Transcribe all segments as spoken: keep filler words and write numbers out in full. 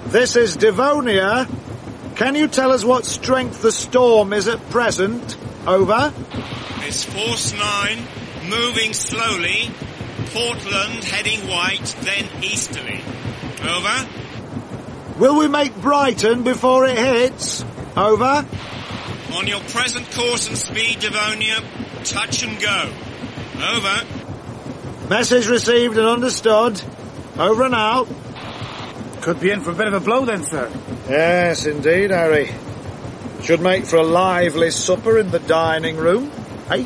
This is Devonia. Can you tell us what strength the storm is at present? Over. It's force nine, moving slowly. Portland heading white, then easterly. Over. Will we make Brighton before it hits? Over. On your present course and speed, Devonia, touch and go. Over. Message received and understood. Over and out. Could be in for a bit of a blow then, sir. Yes, indeed, Harry. Should make for a lively supper in the dining room, eh?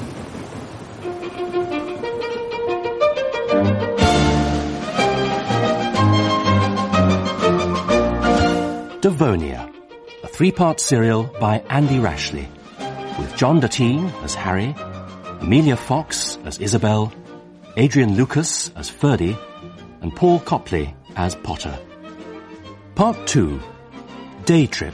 Devonia, a three-part serial by Andy Rashley, with John Dattine as Harry, Amelia Fox as Isabel, Adrian Lucas as Ferdy, and Paul Copley as Potter. Part two, Day Trip.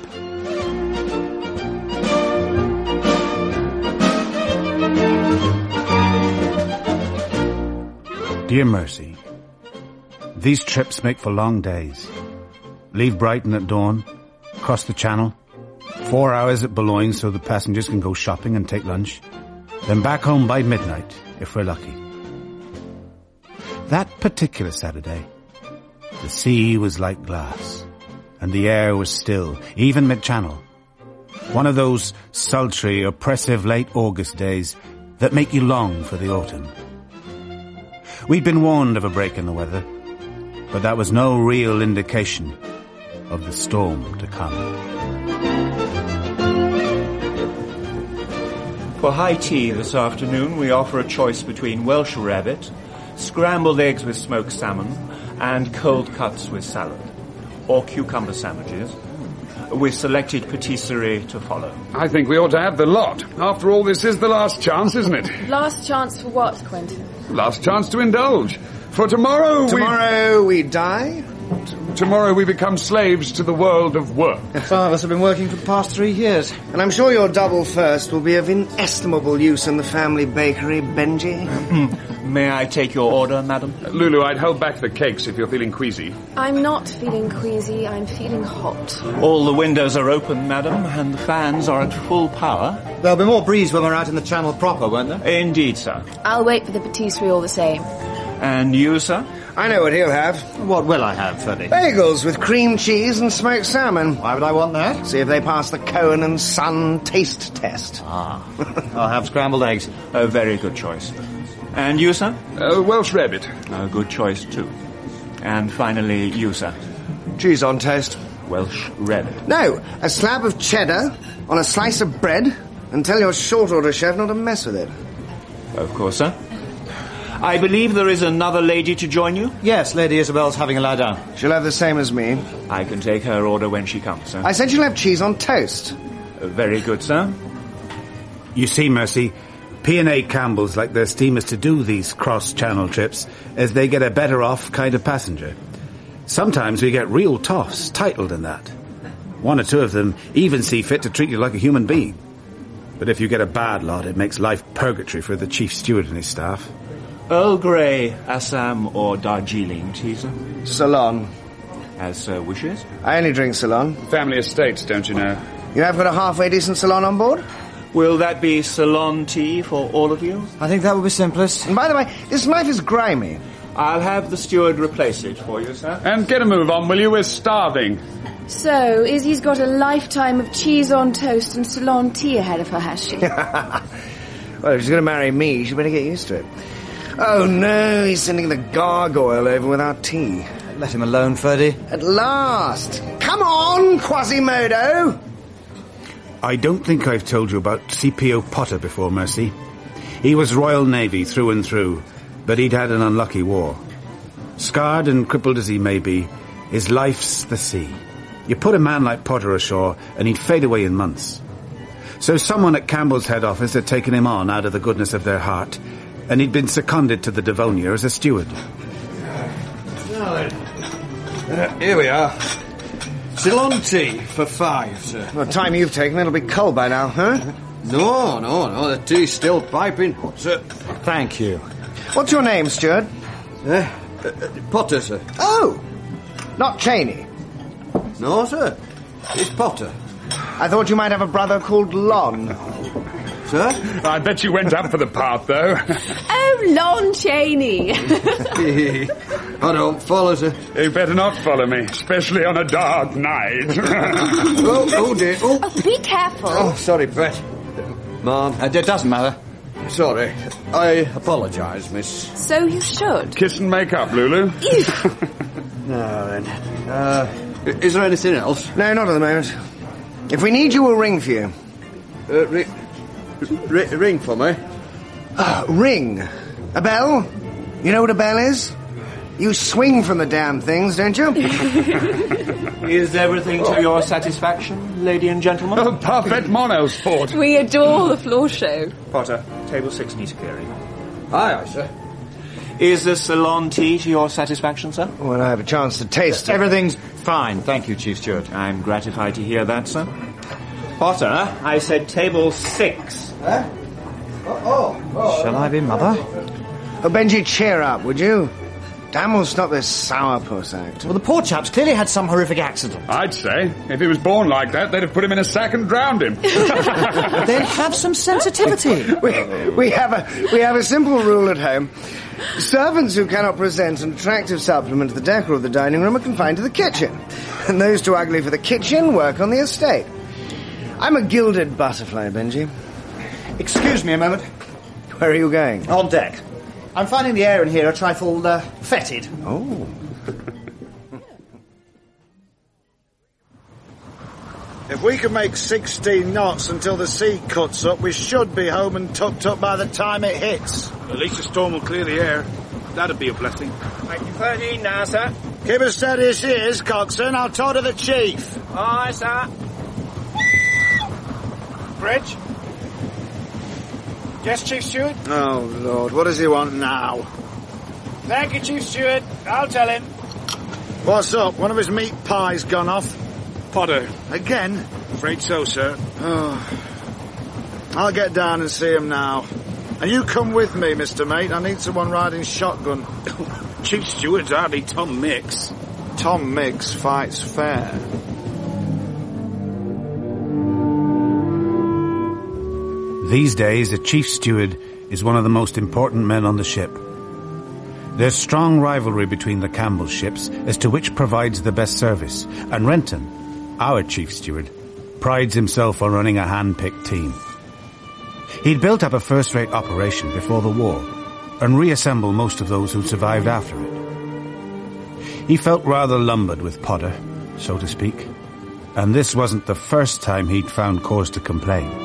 Dear Mercy, these trips make for long days. Leave Brighton at dawn, cross the Channel, four hours at Boulogne so the passengers can go shopping and take lunch, then back home by midnight, if we're lucky. That particular Saturday, the sea was like glass, and the air was still, even mid-channel. One of those sultry, oppressive late August days that make you long for the autumn. We'd been warned of a break in the weather, but that was no real indication of the storm to come. For high tea this afternoon, we offer a choice between Welsh rabbit, scrambled eggs with smoked salmon, and cold cuts with salad, or cucumber sandwiches, with selected patisserie to follow. I think we ought to have the lot. After all, this is the last chance, isn't it? Last chance for what, Quentin? Last chance to indulge. For tomorrow, Tomorrow we, we die? T- tomorrow we become slaves to the world of work. Some of us have been working for the past three years. And I'm sure your double first will be of inestimable use in the family bakery, Benji. May I take your order, madam? Uh, Lulu, I'd hold back the cakes if you're feeling queasy. I'm not feeling queasy, I'm feeling hot. All the windows are open, madam, and the fans are at full power. There'll be more breeze when we're out in the Channel proper, won't there? Indeed, sir. I'll wait for the patisserie all the same. And you, sir? I know what he'll have. What will I have, Ferdy? Bagels with cream cheese and smoked salmon. Why would I want that? See if they pass the Cohen and Son taste test. Ah, I'll have scrambled eggs. A very good choice. And you, sir? Uh, Welsh rabbit. A good choice, too. And finally, you, sir? Cheese on toast. Welsh rabbit. No, a slab of cheddar on a slice of bread, and tell your short order chef not to mess with it. Of course, sir. I believe there is another lady to join you? Yes, Lady Isabel's having a lie down. She'll have the same as me. I can take her order when she comes, sir. I said she'll have cheese on toast. Uh, very good, sir. You see, Mercy, P and A Campbell's like their steamers to do these cross-channel trips, as they get a better-off kind of passenger. Sometimes we get real toffs, titled in that. One or two of them even see fit to treat you like a human being. But if you get a bad lot, it makes life purgatory for the chief steward and his staff. Earl Grey, Assam, or Darjeeling tea, sir? Ceylon. As sir wishes. I only drink Ceylon. Family estates, don't you know? You have got a halfway decent Ceylon on board? Will that be Ceylon tea for all of you? I think that would be simplest. And by the way, this knife is grimy. I'll have the steward replace it for you, sir. And get a move on, will you? We're starving. So, Izzy's got a lifetime of cheese on toast and Ceylon tea ahead of her, has she? Well, if she's going to marry me, she better get used to it. Oh, no, he's sending the gargoyle over with our tea. Let him alone, Ferdy. At last! Come on, Quasimodo! I don't think I've told you about C P O Potter before, Mercy. He was Royal Navy through and through, but he'd had an unlucky war. Scarred and crippled as he may be, his life's the sea. You put a man like Potter ashore, and he'd fade away in months. So someone at Campbell's head office had taken him on out of the goodness of their heart, and he'd been seconded to the Devonia as a steward. Now then, uh, here we are. Ceylon tea for five, sir. Well, the time you've taken, it'll be cold by now, huh? No, no, no, the tea's still piping hot, sir. Thank you. What's your name, steward? Uh, uh, Potter, sir. Oh! Not Cheney. No, sir. It's Potter. I thought you might have a brother called Lon. Sir? I bet you went up for the part, though. Oh, Lon Chaney. I don't follow, sir. You better not follow me, especially on a dark night. oh, oh, dear. Oh. Oh, be careful. Oh, sorry, Brett. Mom. Uh, it doesn't matter. Sorry. I apologise, miss. So you should. Kiss and make up, Lulu. Now then. Uh, is there anything else? No, not at the moment. If we need you, we'll ring for you. Uh, ri- ri- ring for me? Uh, ring? A bell? You know what a bell is? You swing from the damn things, don't you? Is everything to your satisfaction, lady and gentlemen? Oh, parfait mono's fort. We adore the floor show. Potter, table six needs clearing. Aye, aye, sir. Is the Ceylon tea to your satisfaction, sir? When I have a chance to taste it. Everything's fine, thank you, Chief Steward. I'm gratified to hear that, sir. Potter, I said table six. Huh? Oh, oh, oh. Shall I be mother? Oh, Benji, cheer up, would you? Damn, we'll stop this sourpuss act. Well, the poor chap's clearly had some horrific accident. I'd say. If he was born like that, they'd have put him in a sack and drowned him. They'd have some sensitivity. we, we, have a, we have a simple rule at home. Servants who cannot present an attractive supplement to the decor of the dining room are confined to the kitchen. And those too ugly for the kitchen work on the estate. I'm a gilded butterfly, Benji. Excuse me a moment. Where are you going? On deck. I'm finding the air in here a trifle uh, fetid. Oh. If we can make sixteen knots until the sea cuts up, we should be home and tucked up by the time it hits. At least the storm will clear the air. That'd be a blessing. Making thirteen now, sir. Keep as steady as she is, Coxswain. I'll talk to the chief. Aye, sir. Bridge? Yes, Chief Steward? Oh, Lord, what does he want now? Thank you, Chief Steward. I'll tell him. What's up? One of his meat pies gone off? Potter. Again? Afraid so, sir. Oh. I'll get down and see him now. And you come with me, Mister Mate. I need someone riding shotgun. Chief Steward's hardly Tom Mix. Tom Mix fights fair. These days, a chief steward is one of the most important men on the ship. There's strong rivalry between the Campbell ships as to which provides the best service, and Renton, our chief steward, prides himself on running a hand-picked team. He'd built up a first-rate operation before the war, and reassembled most of those who'd survived after it. He felt rather lumbered with Potter, so to speak, and this wasn't the first time he'd found cause to complain.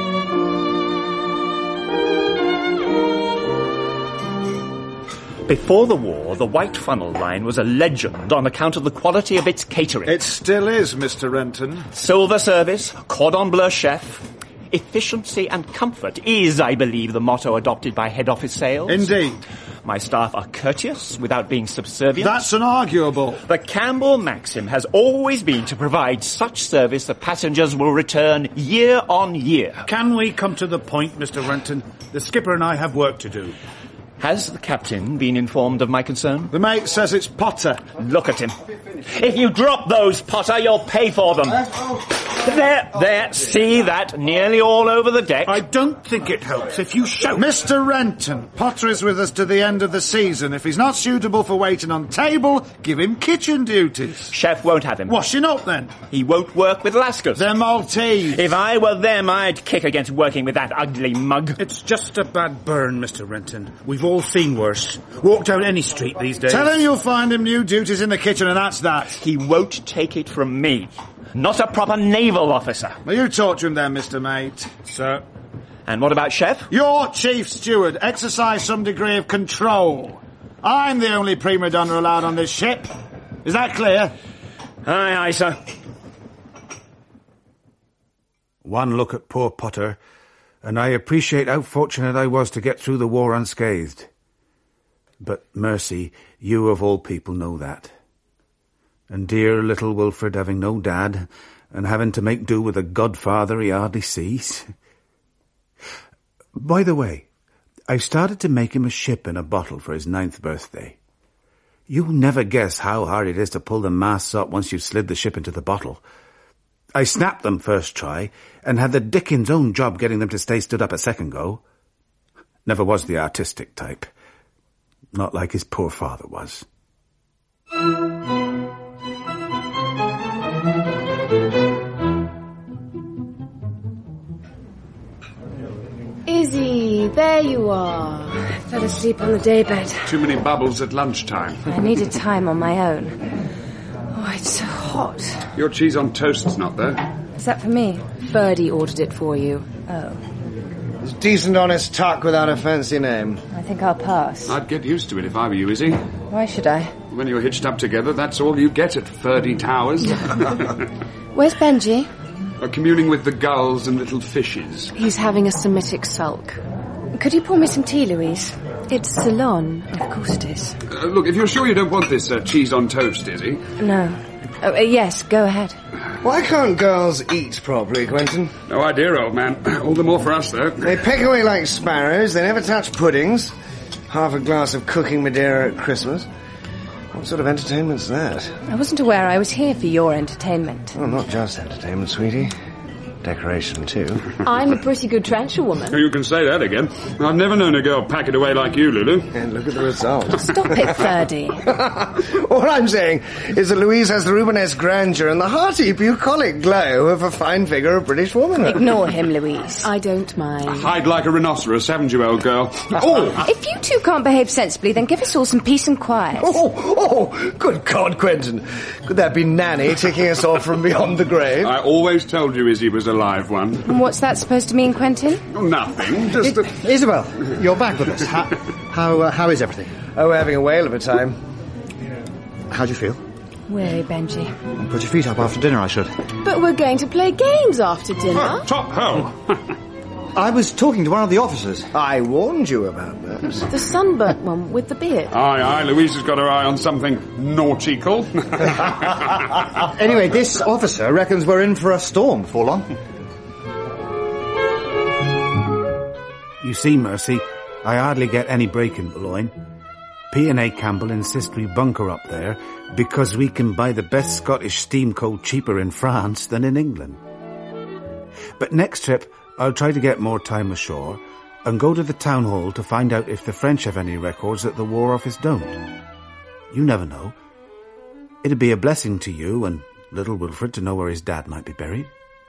Before the war, the White Funnel line was a legend on account of the quality of its catering. It still is, Mister Renton. Silver service, cordon bleu chef. Efficiency and comfort is, I believe, the motto adopted by head office sales. Indeed. My staff are courteous without being subservient. That's unarguable. The Campbell maxim has always been to provide such service that passengers will return year on year. Can we come to the point, Mister Renton? The skipper and I have work to do. Has the captain been informed of my concern? The mate says it's Potter. Look at him. If you drop those, Potter, you'll pay for them. There, there, see that nearly all over the deck? I don't think it helps if you shout. Mister Renton, Potter is with us to the end of the season. If he's not suitable for waiting on table, give him kitchen duties. Chef won't have him. Washing up, then? He won't work with Lascars. They're Maltese. If I were them, I'd kick against working with that ugly mug. It's just a bad burn, Mister Renton. We've all seen worse. Walk down any street these days. Tell him you'll find him new duties in the kitchen, and that's that. He won't take it from me. Not a proper naval officer. Well, you talk to him then, Mister Mate. Sir. And what about Chef? You're chief steward. Exercise some degree of control. I'm the only prima donna allowed on this ship. Is that clear? Aye, aye, sir. One look at poor Potter, and I appreciate how fortunate I was to get through the war unscathed. But, mercy, you of all people know that. And dear little Wilfred having no dad, and having to make do with a godfather he hardly sees. By the way, I've started to make him a ship in a bottle for his ninth birthday. You'll never guess how hard it is to pull the masts up once you've slid the ship into the bottle. I snapped them first try, and had the Dickens' own job getting them to stay stood up a second go. Never was the artistic type. Not like his poor father was. Izzy, there you are. I fell asleep on the daybed. Too many bubbles at lunchtime. I needed time on my own. Oh, it's so hot. Your cheese on toast's not there. Is that for me? Ferdy ordered it for you. Oh. It's decent, honest tuck without a fancy name. I think I'll pass. I'd get used to it if I were you, Izzy. Why should I? When you're hitched up together, that's all you get at Ferdy Towers. Where's Benji? Uh, communing with the gulls and little fishes. He's having a Semitic sulk. Could you pour me some tea, Louise? It's Ceylon. Of course it is. Uh, look, if you're sure you don't want this uh, cheese on toast, Izzy. No. Oh, uh, yes, go ahead. Why can't girls eat properly, Quentin? No idea, old man. All the more for us, though. They peck away like sparrows, they never touch puddings. Half a glass of cooking Madeira at Christmas. What sort of entertainment's that? I wasn't aware I was here for your entertainment. Well, not just entertainment, sweetie. Decoration, too. I'm a pretty good trencher woman. You can say that again. I've never known a girl pack it away like you, Lulu. And look at the result. Stop it, Ferdy. All I'm saying is that Louise has the Rubenesque grandeur and the hearty, bucolic glow of a fine figure of British womanhood. Ignore him, Louise. I don't mind. Hide like a rhinoceros, haven't you, old girl? Oh! If you two can't behave sensibly, then give us all some peace and quiet. Oh, oh, good God, Quentin. Could that be Nanny ticking us off from beyond the grave? I always told you Izzy was a live one. And what's that supposed to mean, Quentin? Oh, nothing, just that... Isabel, you're back with us. How, how, uh, how is everything? Oh, we're having a whale of a time. How do you feel? Weary, Benji. Put your feet up after dinner, I should. But we're going to play games after dinner. Oh, top hole. I was talking to one of the officers. I warned you about that. The sunburnt one with the beard. Aye, aye, Louise has got her eye on something nautical. Anyway, this officer reckons we're in for a storm before long. You see, Mercy, I hardly get any break in Boulogne. P and A Campbell insist we bunker up there because we can buy the best Scottish steam coal cheaper in France than in England. But next trip, I'll try to get more time ashore and go to the town hall to find out if the French have any records that the War Office don't. You never know. It'd be a blessing to you and little Wilfred to know where his dad might be buried.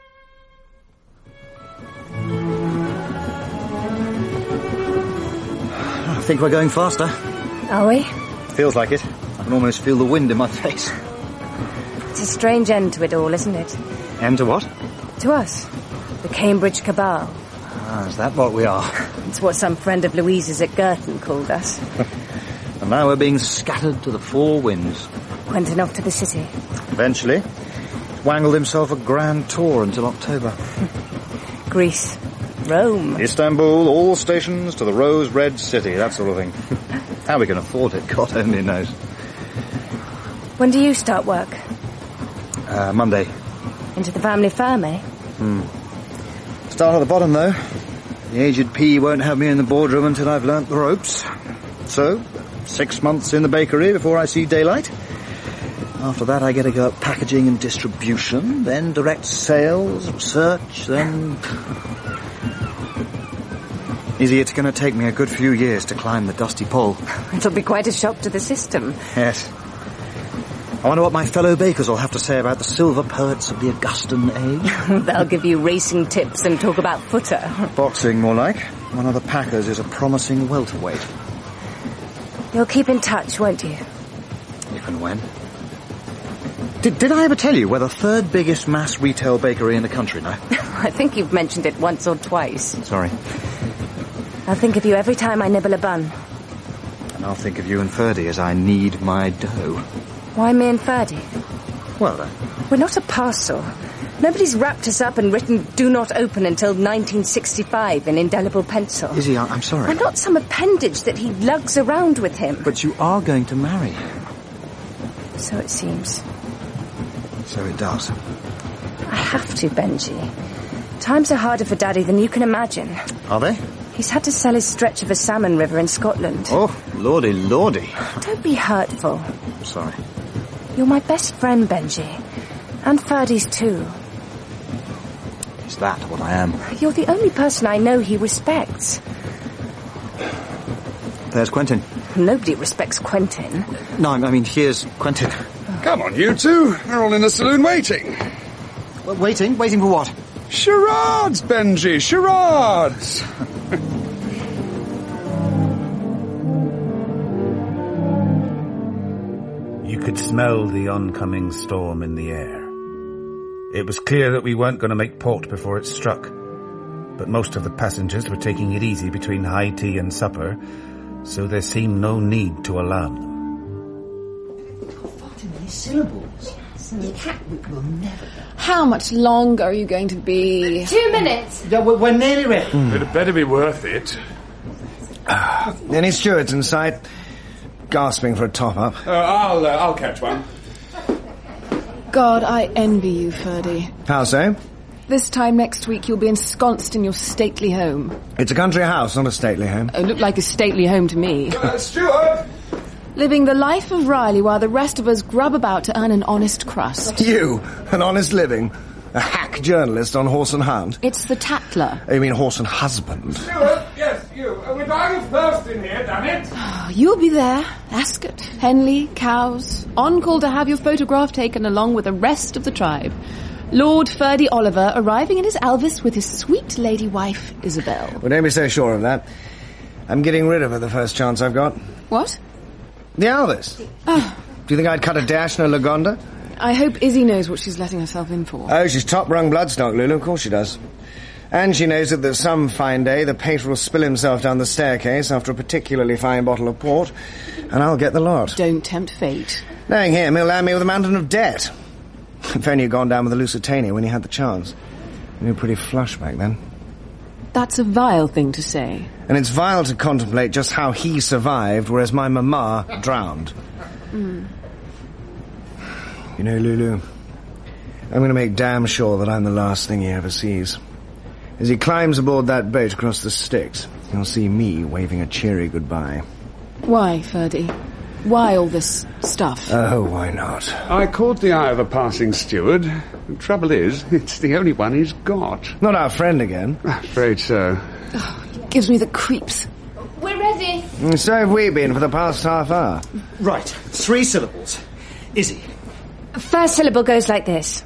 I think we're going faster. Are we? Feels like it. I can almost feel the wind in my face. It's a strange end to it all, isn't it? End to what? To us. The Cambridge Cabal. Ah, is that what we are? It's what some friend of Louise's at Girton called us. And now we're being scattered to the four winds. Quentin off to the city. Eventually. Wangled himself a grand tour until October. Greece. Rome. Istanbul, all stations to the rose-red city, that sort of thing. How we can afford it, God only knows. When do you start work? Uh, Monday. Into the family farm, eh? Hmm. Start at the bottom, though. The aged P won't have me in the boardroom until I've learnt the ropes. So, six months in the bakery before I see daylight. After that, I get to go up packaging and distribution, then direct sales, research, then... Izzy, it's going to take me a good few years to climb the dusty pole. It'll be quite a shock to the system. Yes. I wonder what my fellow bakers will have to say about the silver poets of the Augustan age. They'll give you racing tips and talk about footer. Boxing, more like. One of the packers is a promising welterweight. You'll keep in touch, won't you? If and when. Did, did I ever tell you we're the third biggest mass retail bakery in the country now? I think you've mentioned it once or twice. Sorry. I'll think of you every time I nibble a bun. And I'll think of you and Ferdy as I knead my dough. Why me and Ferdy? Well, then. We're not a parcel. Nobody's wrapped us up and written "Do not open until nineteen sixty-five" in indelible pencil. Izzy, I- I'm sorry. We're not some appendage that he lugs around with him. But you are going to marry. So it seems. So it does. I have to, Benji. Times are harder for Daddy than you can imagine. Are they? He's had to sell his stretch of a salmon river in Scotland. Oh, Lordy, lordy. Don't be hurtful. I'm sorry. You're my best friend, Benji. And Ferdy's too. Is that what I am? You're the only person I know he respects. There's Quentin. Nobody respects Quentin. No, I mean, here's Quentin. Come on, you two. We're all in the saloon waiting. Well, waiting? Waiting for what? Charades, Benji, charades. You could smell the oncoming storm in the air. It was clear that we weren't going to make port before it struck, but most of the passengers were taking it easy between high tea and supper, so there seemed no need to alarm them. forty syllables. The Catwick will never go. How much longer are you going to be? Two minutes. Yeah, we're, we're nearly ready. Mm. It'd better be worth it. Any stewards in sight? Gasping for a top-up. Uh, I'll, uh, I'll catch one. God, I envy you, Ferdy. How so? This time next week you'll be ensconced in your stately home. It's a country house, not a stately home. It looked like a stately home to me. Uh, steward! Living the life of Riley while the rest of us grub about to earn an honest crust. You? An honest living? A hack journalist on Horse and Hound? It's the Tatler. Oh, you mean Horse and Husband? Steward, yes, you. Uh, we're dying of thirst in here, damn it. Oh, you'll be there. Ascot, Henley, Cowes. On call to have your photograph taken along with the rest of the tribe. Lord Ferdy Oliver arriving in his Elvis with his sweet lady wife, Isabel. Well, don't be so sure of that. I'm getting rid of her the first chance I've got. What? The Elvis. Oh. Do you think I'd cut a dash in a Lagonda? I hope Izzy knows what she's letting herself in for. Oh, she's top-rung bloodstock, Lulu. Of course she does. And she knows that there's some fine day the pater will spill himself down the staircase after a particularly fine bottle of port, and I'll get the lot. Don't tempt fate. Knowing him, he'll land me with a mountain of debt. If only you'd gone down with the Lusitania when he had the chance. You were pretty flush back then. That's a vile thing to say. And it's vile to contemplate just how he survived, whereas my mama drowned. Mm. You know, Lulu, I'm going to make damn sure that I'm the last thing he ever sees. As he climbs aboard that boat across the Styx, he'll see me waving a cheery goodbye. Why, Ferdy? Why all this stuff? Oh, why not? I caught the eye of a passing steward. The trouble is, it's the only one he's got. Not our friend again. I'm afraid so. Oh, it gives me the creeps. We're ready. And so have we been for the past half hour. Right. Three syllables. Izzy. First syllable goes like this.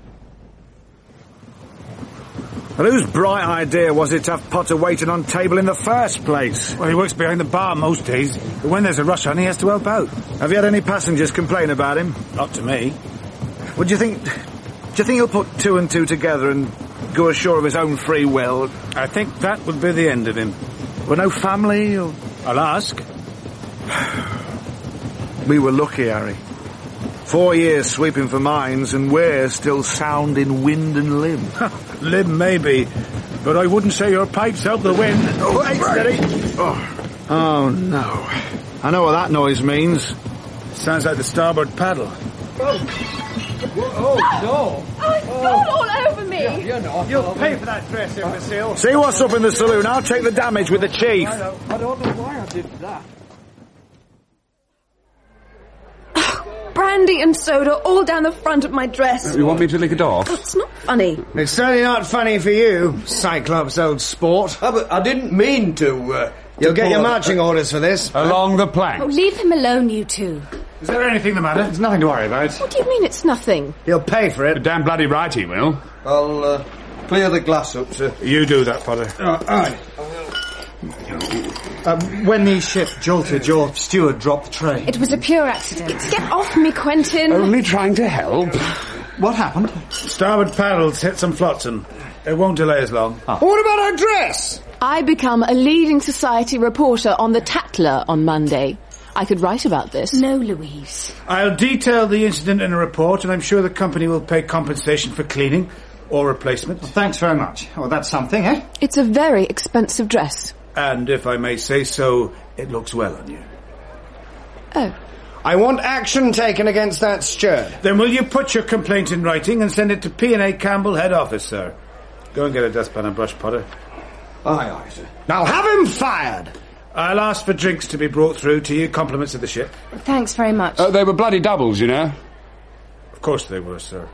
Well, whose bright idea was it to have Potter waiting on table in the first place? Well, he works behind the bar most days, but when there's a rush on, he has to help out. Have you had any passengers complain about him? Not to me. Would you think... Do you think he'll put two and two together and go ashore of his own free will? I think that would be the end of him. Well, no family, or... I'll ask. We were lucky, Harry. Four years sweeping for mines, and we're still sound in wind and limb. Limb, maybe, but I wouldn't say your pipes help the wind. Oh, hey, steady. Oh. oh, no. I know what that noise means. Sounds like the starboard paddle. Oh, oh no. Oh, it's gone all over me. Yeah, you're not. You'll pay for that dress, imbecile. See what's up in the saloon. I'll take the damage with the chief. I don't, I don't know why I did that. Brandy and soda all down the front of my dress. You want me to lick it off? It's not funny. It's certainly not funny for you, Cyclops old sport. Oh, but I didn't mean to... Uh, You'll to get your pull marching orders for this. Along the plank. Oh, leave him alone, you two. Is there anything the matter? There's nothing to worry about. What do you mean it's nothing? He'll pay for it. Damn bloody right he will. I'll uh, clear the glass up, sir. You do that, Potter. Oh, aye. Uh, when the ship jolted, your steward dropped the tray. It was a pure accident. Get off me, Quentin. Only trying to help. What happened? Starboard paddles hit some flotsam. It won't delay us long. Oh. What about our dress? I become a leading society reporter on the Tatler on Monday. I could write about this. No, Louise. I'll detail the incident in a report, and I'm sure the company will pay compensation for cleaning or replacement. Well, thanks very much. Oh, that's something, eh? It's a very expensive dress. And if I may say so, it looks well on you. Oh. I want action taken against that steward. Then will you put your complaint in writing and send it to P and A Campbell, head office, sir? Go and get a dustpan and brush, Potter. Aye, aye, sir. Now have him fired! I'll ask for drinks to be brought through to you. Compliments of the ship. Thanks very much. Uh, they were bloody doubles, you know. Of course they were, sir.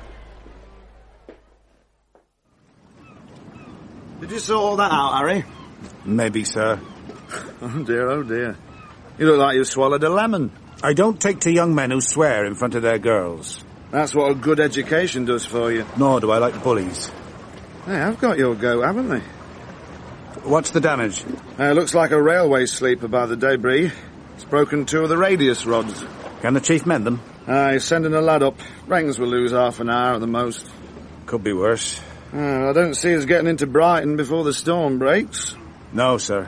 Did you sort all that out, Harry? Maybe, sir. Oh dear, oh dear. You look like you swallowed a lemon. I don't take to young men who swear in front of their girls. That's what a good education does for you. Nor do I like bullies. Hey, I've got your goat, haven't they? What's the damage? Uh, looks like a railway sleeper by the debris. It's broken two of the radius rods. Can the chief mend them? Aye, he's sending a lad up. Reckons we'll lose half an hour at the most. Could be worse. Uh, I don't see us getting into Brighton before the storm breaks. No, sir.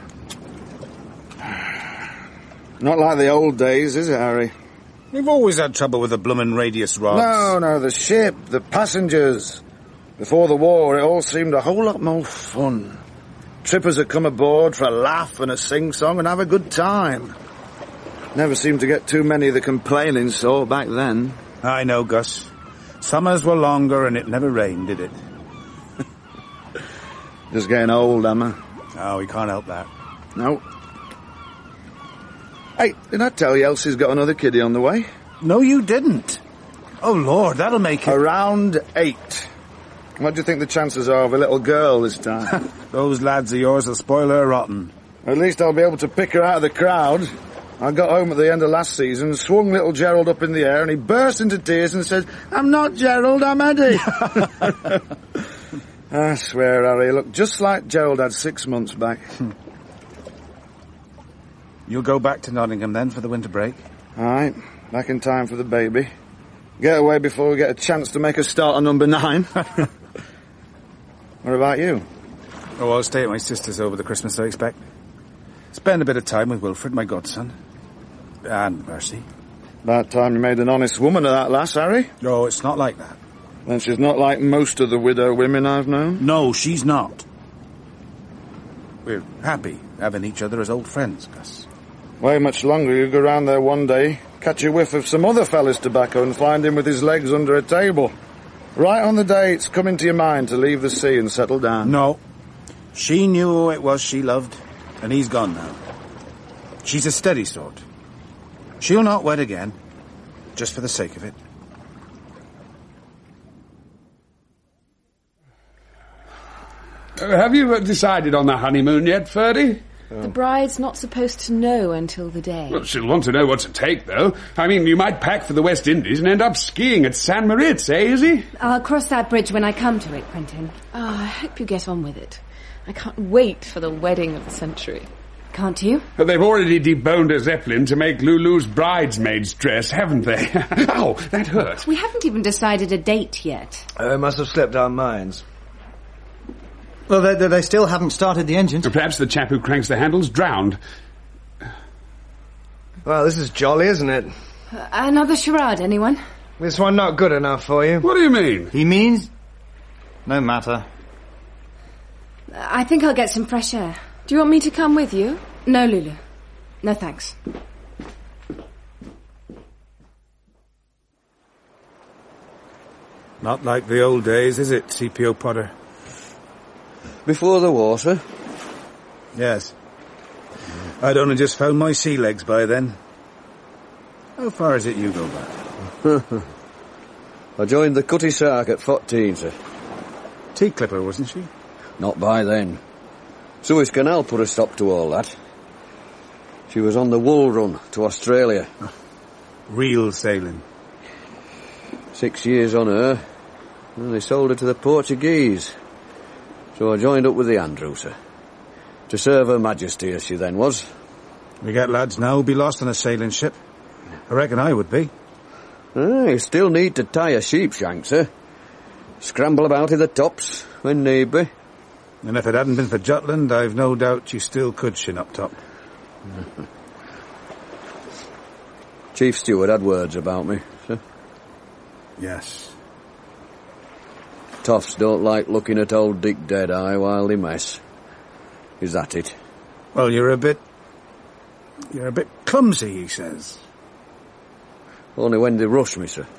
Not like the old days, is it, Harry? We've always had trouble with the bloomin' radius rods. No, no, the ship, the passengers. Before the war, it all seemed a whole lot more fun. Trippers would come aboard for a laugh and a sing-song and have a good time. Never seemed to get too many of the complaining sort back then. I know, Gus. Summers were longer and it never rained, did it? Just getting old, am I? Oh, we can't help that. No. Hey, did I tell you Elsie's got another kiddie on the way? No, you didn't. Oh, Lord, that'll make it... Around eight. What do you think the chances are of a little girl this time? Those lads of yours will spoil her rotten. At least I'll be able to pick her out of the crowd. I got home at the end of last season, swung little Gerald up in the air, and he burst into tears and said, "I'm not Gerald, I'm Eddie." I swear, Harry, look just like Gerald had six months back. You'll go back to Nottingham then for the winter break? All right, back in time for the baby. Get away before we get a chance to make a start on number nine. What about you? Oh, I'll stay at my sister's over the Christmas, I expect. Spend a bit of time with Wilfred, my godson. And Mercy. About time you made an honest woman of that lass, Harry. No, it's not like that. Then she's not like most of the widow women I've known? No, she's not. We're happy having each other as old friends, Gus. Way much longer. You go round there one day, catch a whiff of some other fella's tobacco and find him with his legs under a table. Right on the day it's come into your mind to leave the sea and settle down. No. She knew who it was she loved, and he's gone now. She's a steady sort. She'll not wed again, just for the sake of it. Uh, have you uh, decided on the honeymoon yet, Ferdy? The bride's not supposed to know until the day. Well, she'll want to know what to take, though. I mean, you might pack for the West Indies and end up skiing at San Moritz, eh, Izzy? I'll cross that bridge when I come to it, Quentin. Oh, I hope you get on with it. I can't wait for the wedding of the century. Can't you? Well, they've already deboned a Zeppelin to make Lulu's bridesmaid's dress, haven't they? Ow, that hurt. We haven't even decided a date yet. Uh, it must have slipped our minds. Well, they, they still haven't started the engines. Perhaps the chap who cranks the handles drowned. Well, this is jolly, isn't it? Uh, another charade, anyone? This one not good enough for you? What do you mean? He means... No matter. I think I'll get some fresh air. Do you want me to come with you? No, Lulu. No, thanks. Not like the old days, is it, C P O Potter? Before the war, sir? Yes. I'd only just found my sea legs by then. How far is it you go back? I joined the Cutty Sark at fourteen, sir. Tea clipper, wasn't she? Not by then. Suez Canal put a stop to all that. She was on the wool run to Australia. Real sailing. Six years on her, and they sold her to the Portuguese. So I joined up with the Andrew, sir. To serve Her Majesty, as she then was. We get lads now who'll be lost on a sailing ship. I reckon I would be. Ah, you still need to tie a sheep shank, sir. Scramble about in the tops, when need be. And if it hadn't been for Jutland, I've no doubt you still could shin up top. Chief Steward had words about me, sir. Yes. Toffs don't like looking at old Dick Deadeye while they mess. Is that it? Well, you're a bit... You're a bit clumsy, he says. Only when they rush me, sir.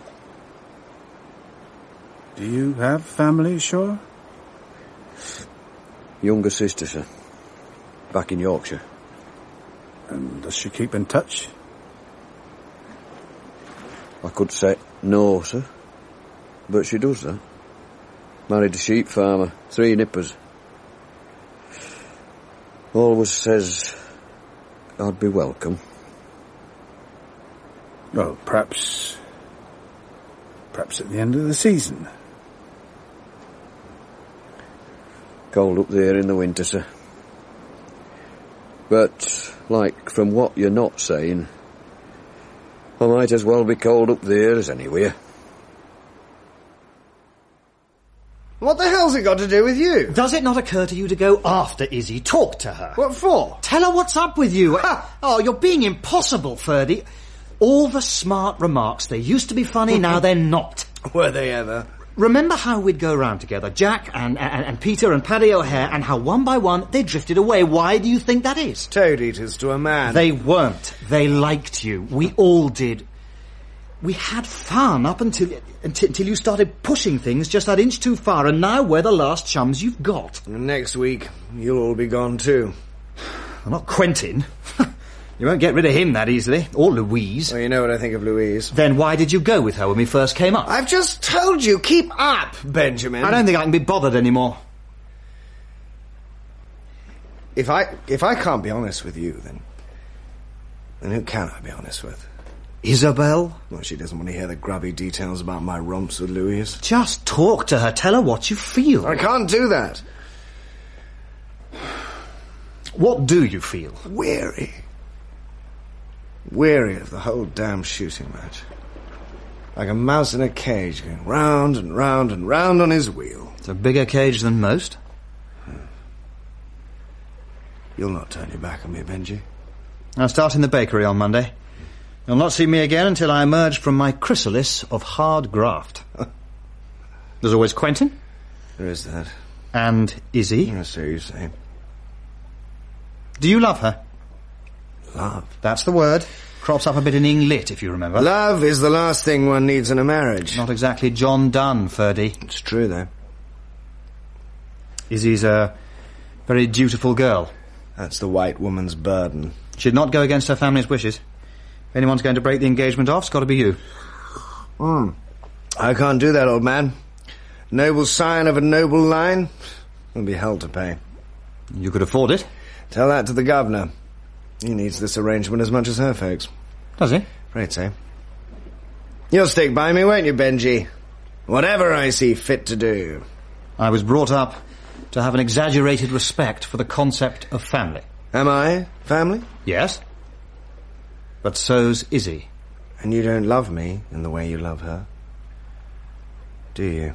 Do you have family, sure? Younger sister, sir. Back in Yorkshire. And does she keep in touch? I could say no, sir. But she does that. Married a sheep farmer, three nippers. Always says I'd be welcome. Well, perhaps... perhaps at the end of the season. Cold up there in the winter, sir. But, like, from what you're not saying, I might as well be cold up there as anywhere. What the hell's it got to do with you? Does it not occur to you to go after Izzy? Talk to her. What for? Tell her what's up with you. Oh, you're being impossible, Ferdy. All the smart remarks, they used to be funny, now they're not. Were they ever? Remember how we'd go round together, Jack and, and, and Peter and Paddy O'Hare, and how one by one they drifted away. Why do you think that is? Toad eaters to a man. They weren't. They liked you. We all did. We had fun up until, until until you started pushing things just that inch too far, and now we're the last chums you've got. And next week, you'll all be gone too. Well, not Quentin. You won't get rid of him that easily. Or Louise. Well, you know what I think of Louise. Then why did you go with her when we first came up? I've just told you, keep up, Benjamin. I don't think I can be bothered anymore. If I if I can't be honest with you, then... then who can I be honest with? Isabel? Well, she doesn't want to hear the grubby details about my romps with Louise. Just talk to her. Tell her what you feel. I can't do that. What do you feel? Weary. Weary of the whole damn shooting match. Like a mouse in a cage, going round and round and round on his wheel. It's a bigger cage than most. You'll not turn your back on me, Benji. I'll start in the bakery on Monday. You'll not see me again until I emerge from my chrysalis of hard graft. There's always Quentin. There is that. And Izzy. I see you say. Do you love her? Love? That's the word. Crops up a bit in Ing-Lit, if you remember. Love is the last thing one needs in a marriage. Not exactly John Donne, Ferdy. It's true, though. Izzy's a very dutiful girl. That's the white woman's burden. She'd not go against her family's wishes. If anyone's going to break the engagement off, it's got to be you. Hmm. I can't do that, old man. Noble scion of a noble line will be hell to pay. You could afford it. Tell that to the governor. He needs this arrangement as much as her folks. Does he? Afraid so. You'll stick by me, won't you, Benji? Whatever I see fit to do. I was brought up to have an exaggerated respect for the concept of family. Am I family? Yes. But so's Izzy. And you don't love me in the way you love her, do you?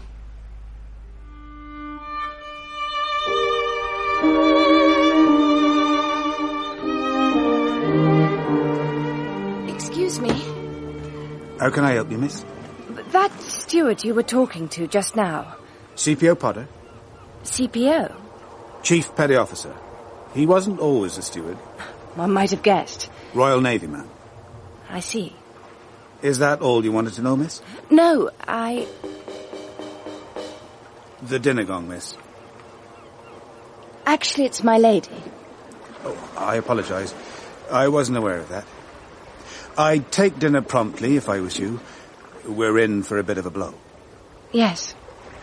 Excuse me. How can I help you, miss? That steward you were talking to just now. C P O Potter? C P O? Chief Petty Officer. He wasn't always a steward. One might have guessed. Royal Navy man. I see. Is that all you wanted to know, miss? No, I... The dinner gong, miss. Actually, it's my lady. Oh, I apologise. I wasn't aware of that. I'd take dinner promptly if I was you. We're in for a bit of a blow. Yes.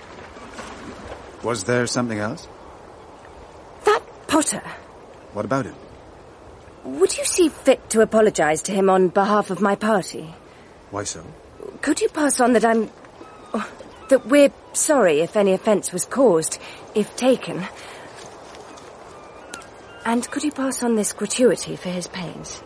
Was there something else? That Potter. What about him? Would you see fit to apologise to him on behalf of my party? Why so? Could you pass on that I'm... oh, that we're sorry if any offence was caused, if taken. And could you pass on this gratuity for his pains?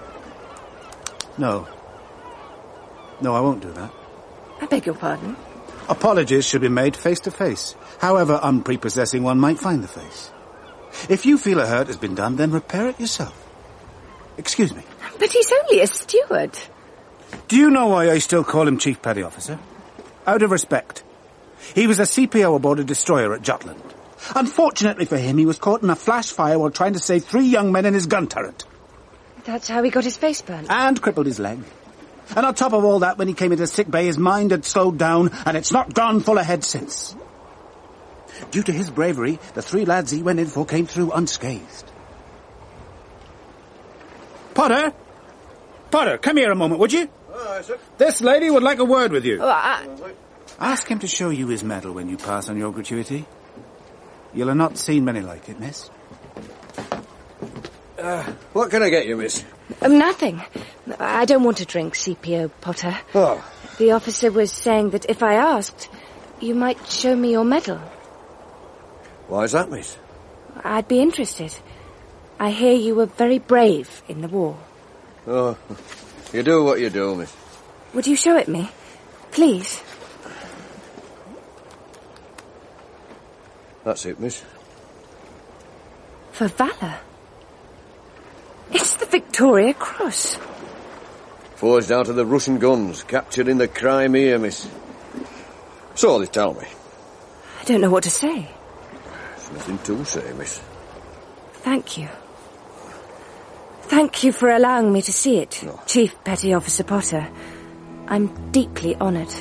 No. No, I won't do that. I beg your pardon? Apologies should be made face to face, however unprepossessing one might find the face. If you feel a hurt has been done, then repair it yourself. Excuse me. But he's only a steward. Do you know why I still call him Chief Petty Officer? Out of respect. He was a C P O aboard a destroyer at Jutland. Unfortunately for him, he was caught in a flash fire while trying to save three young men in his gun turret. That's how he got his face burnt. And crippled his leg. And on top of all that, when he came into sick bay, his mind had slowed down, and it's not gone full ahead since. Due to his bravery, the three lads he went in for came through unscathed. Potter? Potter, come here a moment, would you? Aye, sir. This lady would like a word with you. Oh, I... Ask him to show you his medal when you pass on your gratuity. You'll have not seen many like it, miss. Uh, what can I get you, miss? Um, nothing. I don't want to drink, C P O Potter. Oh. The officer was saying that if I asked, you might show me your medal. Why is that, miss? I'd be interested. I hear you were very brave in the war. Oh, you do what you do, miss. Would you show it me? Please? That's it, miss. For valour? It's the Victoria Cross. Forged out of the Russian guns, captured in the Crimea, miss. So they tell me. I don't know what to say. There's nothing to say, miss. Thank you. Thank you for allowing me to see it, No. Chief Petty Officer Potter. I'm deeply honoured.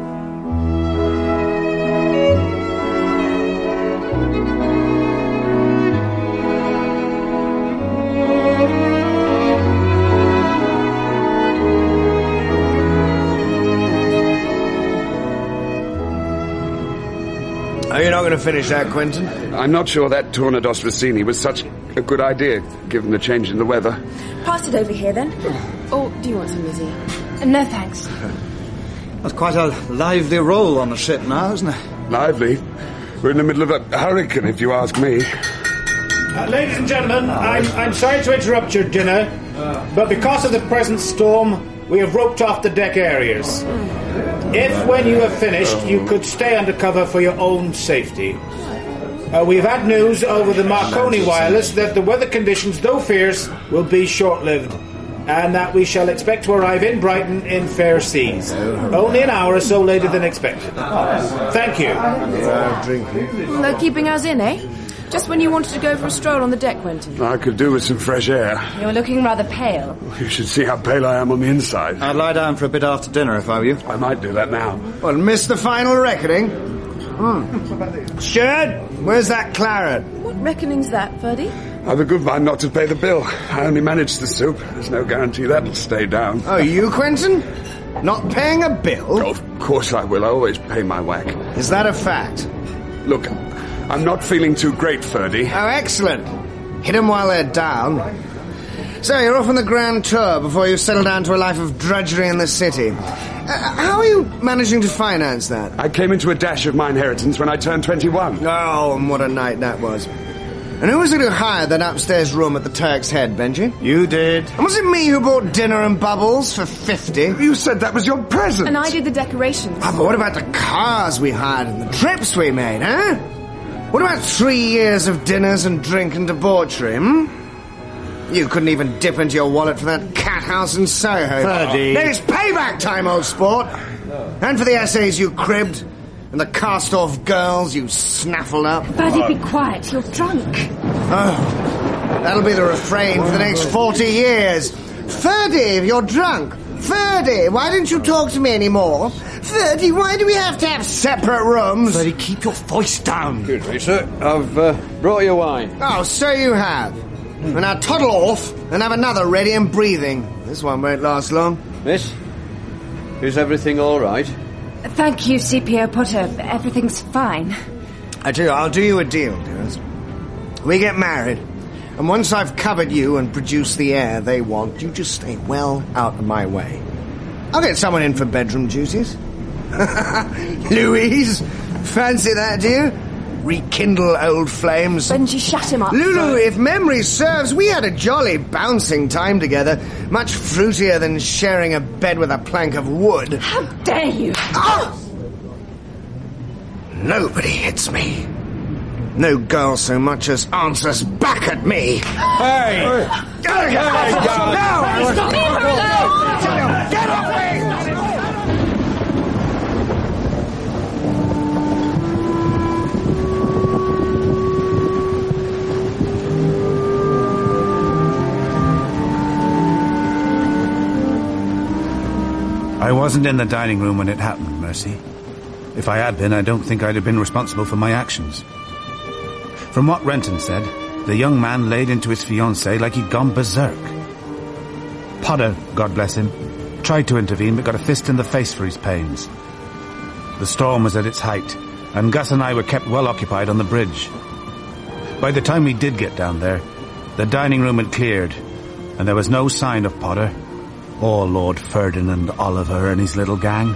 Are you not going to finish that, Quentin? I'm not sure that Tornados Rossini was such a good idea, given the change in the weather. Pass it over here, then. Or do you want some, Lizzie? Uh, no, thanks. That's quite a lively roll on the ship now, isn't it? Lively. We're in the middle of a hurricane, if you ask me. Uh, ladies and gentlemen, I'm, I'm sorry to interrupt your dinner, but because of the present storm, we have roped off the deck areas. If, when you have finished, you could stay under cover for your own safety. Uh, we've had news over the Marconi wireless that the weather conditions, though fierce, will be short-lived, and that we shall expect to arrive in Brighton in fair seas. Only an hour or so later than expected. Thank you. They're keeping us in, eh? Just when you wanted to go for a stroll on the deck, Quentin. I could do with some fresh air. You're looking rather pale. You should see how pale I am on the inside. I'd lie down for a bit after dinner if I were you. I might do that now. Well, miss the final reckoning? Hmm. Steward, where's that claret? What reckoning's that, Ferdy? I've a good mind not to pay the bill. I only managed the soup. There's no guarantee that'll stay down. Oh, you, Quentin? Not paying a bill? Oh, of course I will. I always pay my whack. Is that a fact? Look, I'm not feeling too great, Ferdy. Oh, excellent. Hit 'em while they're down. So, you're off on the grand tour before you settle down to a life of drudgery in the city. Uh, how are you managing to finance that? I came into a dash of my inheritance when I turned twenty-one. Oh, and what a night that was. And who was it who hired that upstairs room at the Turk's Head, Benji? You did. And was it me who bought dinner and bubbles for fifty? You said that was your present. And I did the decorations. Oh, but what about the cars we hired and the trips we made, huh? What about three years of dinners and drink and debauchery, hmm? You couldn't even dip into your wallet for that cat house in Soho. Ferdy. It's payback time, old sport. And for the essays you cribbed, and the cast-off girls you snaffled up. Ferdy, be quiet. You're drunk. Oh, that'll be the refrain for the next forty years. Ferdy, you're drunk. Ferdy, why didn't you talk to me anymore? Ferdy, why do we have to have separate rooms? Ferdy, keep your voice down. Excuse me, sir. I've uh, brought you wine. Oh, so you have. And now toddle off and have another ready and breathing. This one won't last long. Miss, is everything all right? Thank you, C P O Potter. Everything's fine. I tell you, I'll do you a deal, dearest. We get married, and once I've covered you and produced the heir they want, you just stay well out of my way. I'll get someone in for bedroom duties. Louise, fancy that, do you? Rekindle old flames. Benji, shut him up. Lulu, if memory serves, we had a jolly bouncing time together, much fruitier than sharing a bed with a plank of wood. How dare you? Ah! Nobody hits me. No girl so much as answers back at me. Hey! Get off me! Get off me! I wasn't in the dining room when it happened, Mercy. If I had been, I don't think I'd have been responsible for my actions. From what Renton said, the young man laid into his fiancée like he'd gone berserk. Potter, God bless him, tried to intervene but got a fist in the face for his pains. The storm was at its height, and Gus and I were kept well occupied on the bridge. By the time we did get down there, the dining room had cleared, and there was no sign of Potter, or Lord Ferdinand Oliver and his little gang.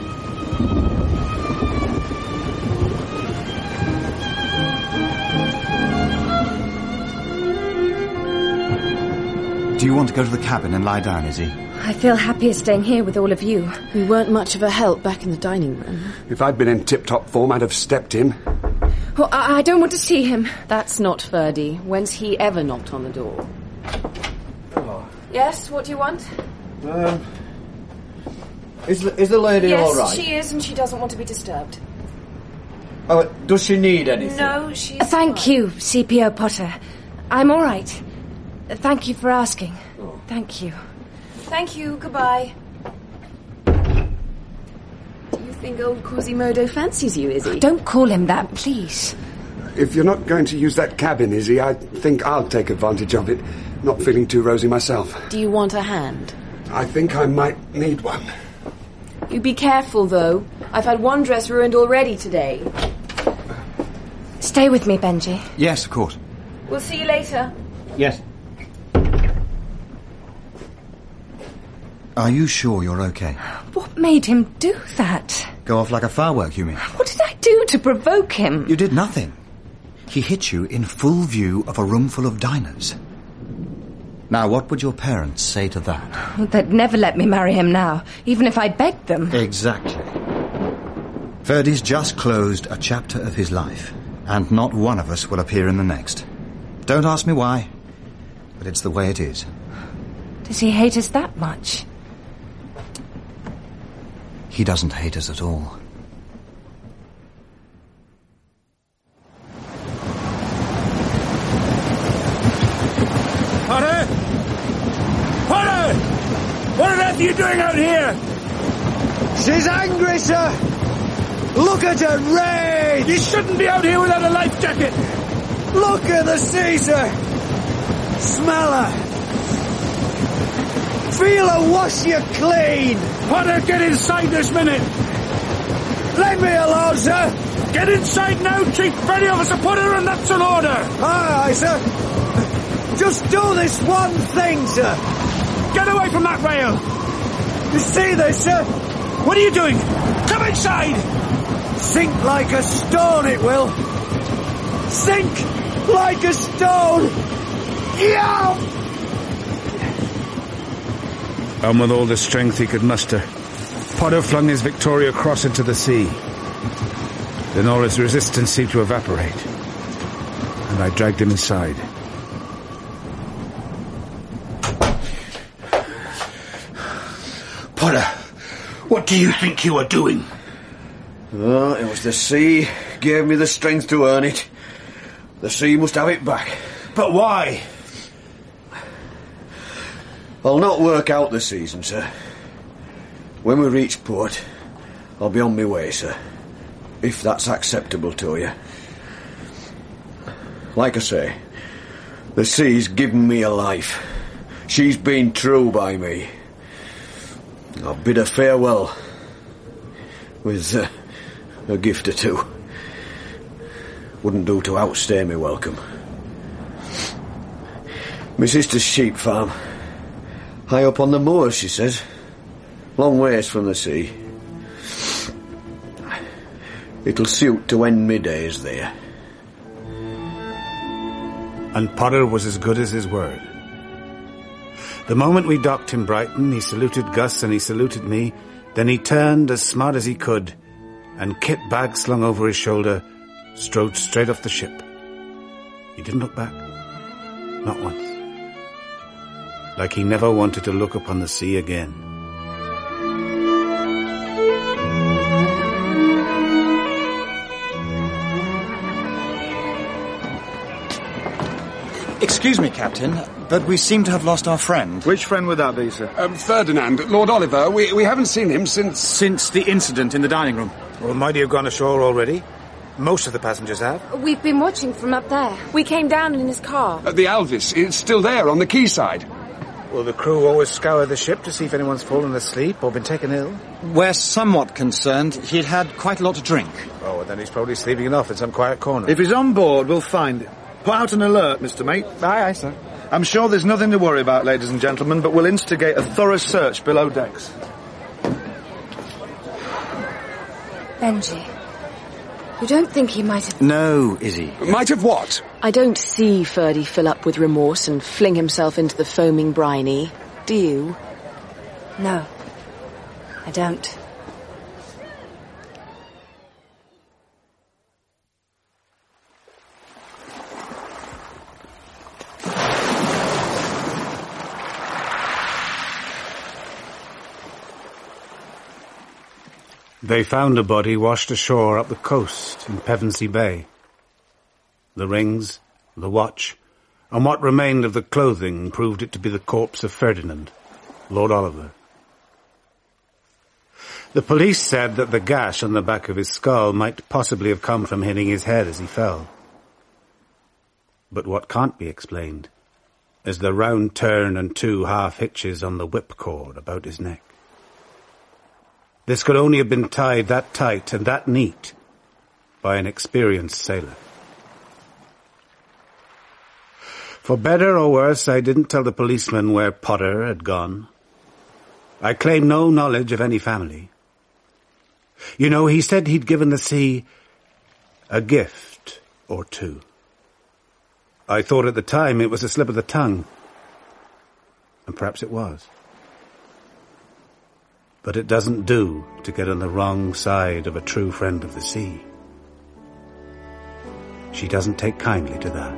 Do you want to go to the cabin and lie down, Izzy? I feel happier staying here with all of you. We weren't much of a help back in the dining room. If I'd been in tip-top form, I'd have stepped in. Oh, I, I don't want to see him. That's not Ferdy. When's he ever knocked on the door? Oh. Yes, what do you want? Um, is, the, is the lady yes, all right? She is, and she doesn't want to be disturbed. Oh, does she need anything? No, she's Thank fine. you, C P O Potter. I'm all right. Thank you for asking. Oh. Thank you. Thank you, goodbye. Do you think old Quasimodo fancies you, Izzy? Don't call him that, please. If you're not going to use that cabin, Izzy, I think I'll take advantage of it. Not feeling too rosy myself. Do you want a hand? I think I might need one. You be careful, though. I've had one dress ruined already today. Stay with me, Benji. Yes, of course. We'll see you later. Yes. Are you sure you're okay? What made him do that? Go off like a firework, you mean? What did I do to provoke him? You did nothing. He hit you in full view of a room full of diners. Now, what would your parents say to that? They'd never let me marry him now, even if I begged them. Exactly. Ferdy's just closed a chapter of his life, and not one of us will appear in the next. Don't ask me why, but it's the way it is. Does he hate us that much? He doesn't hate us at all. Potter? Potter! What on earth are you doing out here? She's angry, sir! Look at her rage! You shouldn't be out here without a life jacket! Look at the sea, sir! Smell her! Feel her wash you clean! Potter, get inside this minute! Let me alone, sir! Get inside now, Chief Ferdy Officer Potter, and that's an order! Aye, aye, sir! Just do this one thing, sir! Get away from that rail! You see this, sir? What are you doing? Come inside! Sink like a stone, it will! Sink like a stone! Yeah! And with all the strength he could muster, Potter flung his Victoria Cross into the sea. Then all his resistance seemed to evaporate, and I dragged him inside. Potter, what do you think you are doing? Oh, it was the sea gave me the strength to earn it. The sea must have it back. But why? I'll not work out the season, sir. When we reach port, I'll be on my way, sir. If that's acceptable to you. Like I say, the sea's given me a life. She's been true by me. I'll bid her farewell. With uh, a gift or two. Wouldn't do to outstay me welcome. My sister's sheep farm. High up on the moors, she says. Long ways from the sea. It'll suit to end my days there. And Potter was as good as his word. The moment we docked in Brighton, he saluted Gus and he saluted me. Then he turned as smart as he could, and kit bag slung over his shoulder, strode straight off the ship. He didn't look back. Not once. Like he never wanted to look upon the sea again. Excuse me, Captain, but we seem to have lost our friend. Which friend would that be, sir? Um, Ferdinand, Lord Oliver. We, we haven't seen him since... Since the incident in the dining room. Well, might he have gone ashore already? Most of the passengers have. We've been watching from up there. We came down in his car. Uh, the Alvis, it's still there on the quayside. Will the crew always scour the ship to see if anyone's fallen asleep or been taken ill? We're somewhat concerned he'd had quite a lot to drink. Oh, well, then he's probably sleeping it off in some quiet corner. If he's on board, we'll find him. Put out an alert, Mister Mate. Aye, aye, sir. I'm sure there's nothing to worry about, ladies and gentlemen, but we'll instigate a thorough search below decks. Benji, you don't think he might have... No, Izzy. Might have what? I don't see Ferdy fill up with remorse and fling himself into the foaming briny. Do you? No, I don't. They found a body washed ashore up the coast in Pevensey Bay. The rings, the watch, and what remained of the clothing proved it to be the corpse of Ferdinand, Lord Oliver. The police said that the gash on the back of his skull might possibly have come from hitting his head as he fell. But what can't be explained is the round turn and two half hitches on the whipcord about his neck. This could only have been tied that tight and that neat by an experienced sailor. For better or worse, I didn't tell the policeman where Potter had gone. I claim no knowledge of any family. You know, he said he'd given the sea a gift or two. I thought at the time it was a slip of the tongue. And perhaps it was. But it doesn't do to get on the wrong side of a true friend of the sea. She doesn't take kindly to that.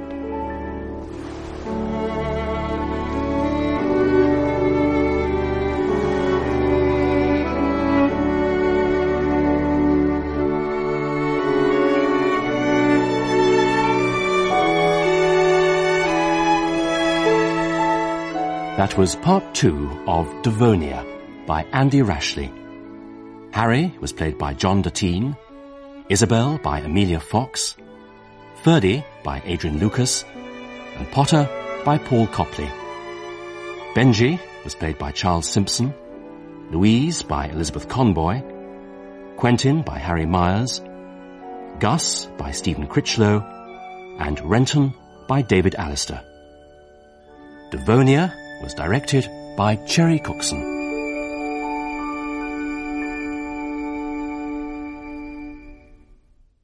That was part two of Devonia by Andy Rashley. Harry was played by John Deteen, Isabel by Amelia Fox, Ferdy by Adrian Lucas, and Potter by Paul Copley. Benji was played by Charles Simpson, Louise by Elizabeth Conboy, Quentin by Harry Myers, Gus by Stephen Critchlow, and Renton by David Allister. Devonia was directed by Cherry Cookson.